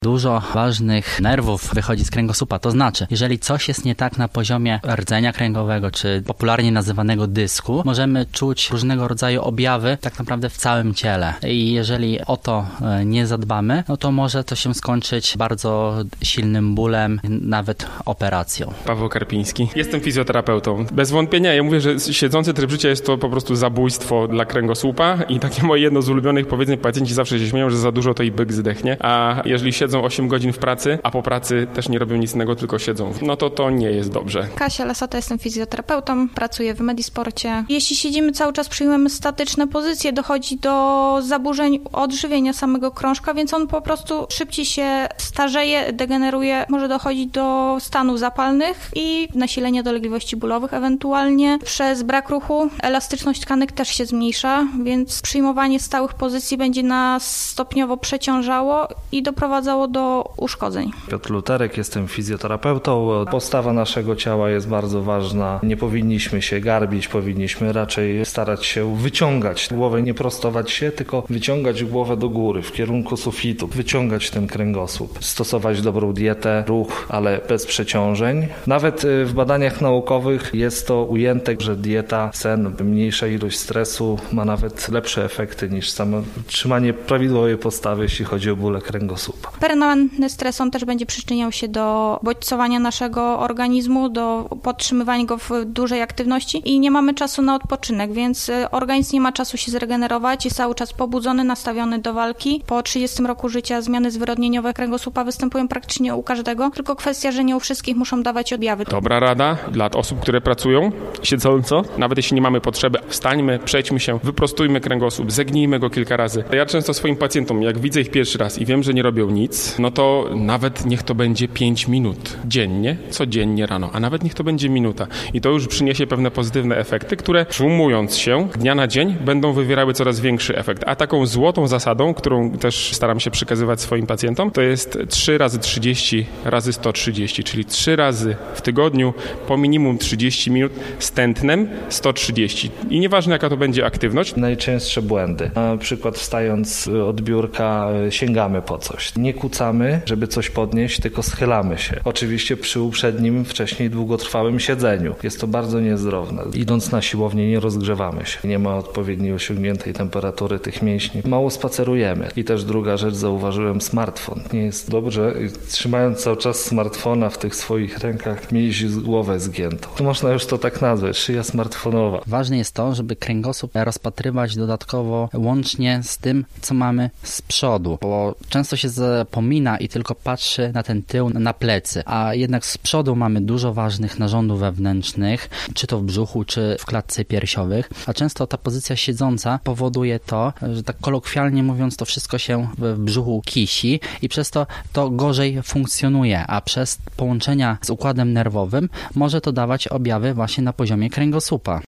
Dużo ważnych nerwów wychodzi z kręgosłupa. To znaczy, jeżeli coś jest nie tak na poziomie rdzenia kręgowego, czy popularnie nazywanego dysku, możemy czuć różnego rodzaju objawy tak naprawdę w całym ciele. I jeżeli o to nie zadbamy, no to może to się skończyć bardzo silnym bólem, nawet operacją. Paweł Karpiński. Jestem fizjoterapeutą. Bez wątpienia ja mówię, że siedzący tryb życia jest to po prostu zabójstwo dla kręgosłupa i takie moje jedno z ulubionych powiedzeń, pacjenci zawsze się śmieją, że za dużo to i byk zdechnie, a jeżeli siedzą 8 godzin w pracy, a po pracy też nie robią nic innego, tylko siedzą, no to nie jest dobrze. Kasia Lasota, jestem fizjoterapeutą, pracuję w Medisporcie. Jeśli siedzimy cały czas, przyjmujemy statyczne pozycje, dochodzi do zaburzeń odżywienia samego krążka, więc on po prostu szybciej się starzeje, degeneruje, może dochodzić do stanów zapalnych i nasilenia dolegliwości bólowych ewentualnie. Przez brak ruchu elastyczność tkanek też się zmniejsza, więc przyjmowanie stałych pozycji będzie nas stopniowo przeciążało i doprowadzało do uszkodzeń. Piotr Luterek, jestem fizjoterapeutą. Postawa naszego ciała jest bardzo ważna. Nie powinniśmy się garbić, powinniśmy raczej starać się wyciągać głowę, nie prostować się, tylko wyciągać głowę do góry, w kierunku sufitu, wyciągać ten kręgosłup, stosować dobrą dietę, ruch, ale bez przeciążeń. Nawet w badaniach naukowych jest to ujęte, że dieta, sen, mniejsza ilość stresu ma nawet lepsze efekty niż samo trzymanie prawidłowej postawy, jeśli chodzi o bóle kręgosłupa. Permanentny stres, on też będzie przyczyniał się do bodźcowania naszego organizmu, do podtrzymywania go w dużej aktywności i nie mamy czasu na odpoczynek, więc organizm nie ma czasu się zregenerować, jest cały czas pobudzony, nastawiony do walki. Po 30 roku życia zmiany zwyrodnieniowe kręgosłupa występują praktycznie u każdego, tylko kwestia, że nie u wszystkich muszą dawać objawy. Dobra rada dla osób, które pracują siedząco. Nawet jeśli nie mamy potrzeby, wstańmy, przejdźmy się, wyprostujmy kręgosłup, zegnijmy go kilka razy. Ja często swoim pacjentom, jak widzę ich pierwszy raz i wiem, że nie robią nic, no to nawet niech to będzie 5 minut dziennie, codziennie rano, a nawet niech to będzie minuta. I to już przyniesie pewne pozytywne efekty, które sumując się dnia na dzień będą wywierały coraz większy efekt. A taką złotą zasadą, którą też staram się przekazywać swoim pacjentom, to jest 3 razy 30 razy 130, czyli 3 razy w tygodniu po minimum 30 minut z tętnem 130. I nieważne jaka to będzie aktywność. Najczęstsze błędy. Na przykład wstając od biurka sięgamy po coś. Nie kucamy, żeby coś podnieść, tylko schylamy się. Oczywiście przy uprzednim, wcześniej długotrwałym siedzeniu. Jest to bardzo niezdrowe. Idąc na siłownię nie rozgrzewamy się. Nie ma odpowiedniej osiągniętej temperatury tych mięśni. Mało spacerujemy. I też druga rzecz, zauważyłem smartfon. Nie jest dobrze, trzymając cały czas smartfona w tych swoich rękach, mieć głowę zgiętą. To można już to tak nazwać, szyja smartfonowa. Ważne jest to, żeby kręgosłup rozpatrywać dodatkowo łącznie z tym, co mamy z przodu, bo często się zapomina i tylko patrzy na ten tył, na plecy, a jednak z przodu mamy dużo ważnych narządów wewnętrznych, czy to w brzuchu, czy w klatce piersiowych, a często ta pozycja siedząca powoduje to, że tak kolokwialnie mówiąc, to wszystko się w brzuchu kisi i przez to gorzej funkcjonuje, a przez połączenia z układem nerwowym może to dawać objawy właśnie na poziomie kręgosłupa.